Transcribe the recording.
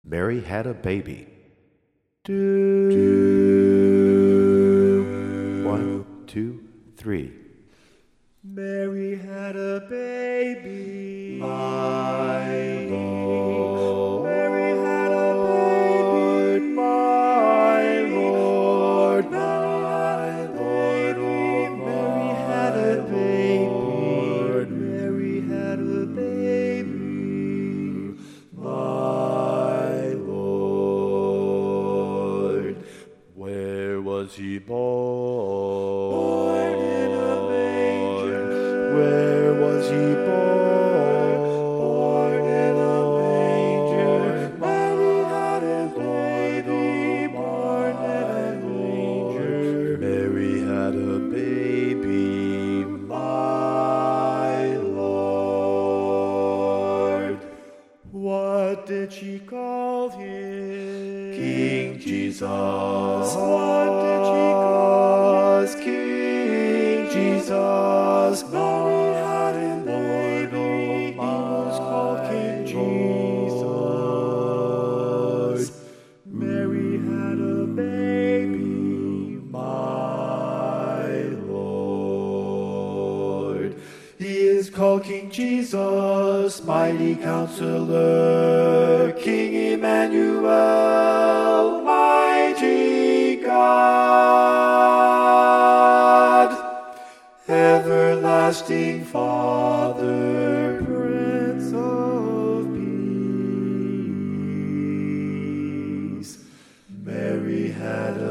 Mary had a baby. One, two, three. Mary had a baby. My Lord. Mary had a baby. My Lord. My Lord. Mary had a baby. Mary had a baby. My Lord. Where was he born? Born in a manger. Where was he born? Born in a manger. Mary had a baby. Born in a manger. Mary had a baby, my Lord. What did she call him? King Jesus. What did she call him? King Jesus. Mary had a baby. He was called King Jesus. Mary had a baby. My Lord. He is called King Jesus, mighty counselor, King Emmanuel, mighty God, everlasting Father, Prince of Peace. Mary had a